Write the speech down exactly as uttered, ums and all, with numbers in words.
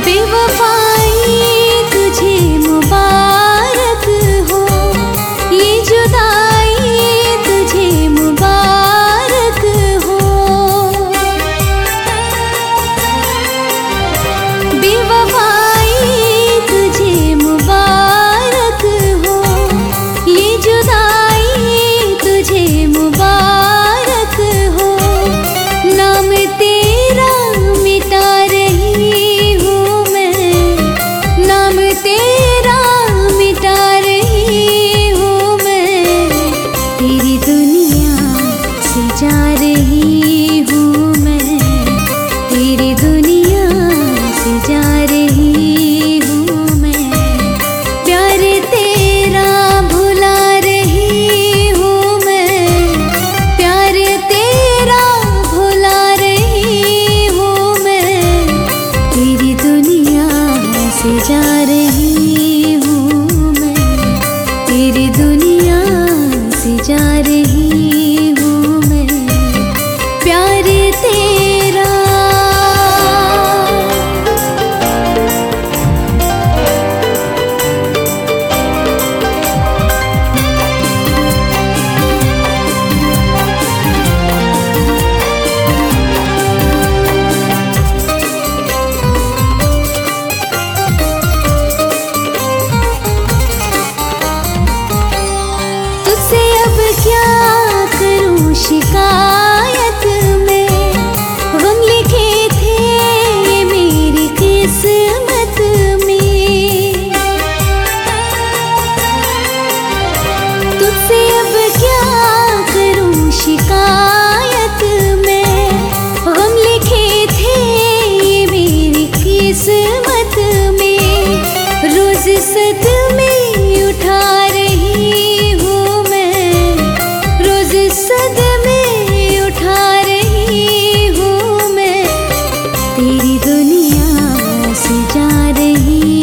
बेवफाई तुझे मुबारक हो, ये जुदाई तुझे मुबारक हो। बेवफाई तुझे मुबारक हो, ये जुदाई तुझे मुबारक हो। नाम तेरा मिटा रही हूँ मैं, नाम तेरा मिटा रही हूँ मैं, तेरी दुनिया से जा रही हूँ मैं, तेरी दुनिया से जा रही हूँ मैं। प्यार तेरा भुला रही हूँ मैं, प्यार तेरा भुला रही हूँ मैं, तेरी दुनिया से जा रही हूँ मैं, तेरी दुनिया से जा रही हूँ मैं। प्यार तेरा तुझसे अब क्या करूं शिकायत में, गम लिखे थे ये मेरी किस्मत में। तुझसे अब क्या करूं शिकायत में, गम लिखे थे ये मेरी किस्मत में। रोज सदमे उठा रही हूँ मैं, रोज सदमे उठा रही हूँ मैं, तेरी दुनिया से जा रही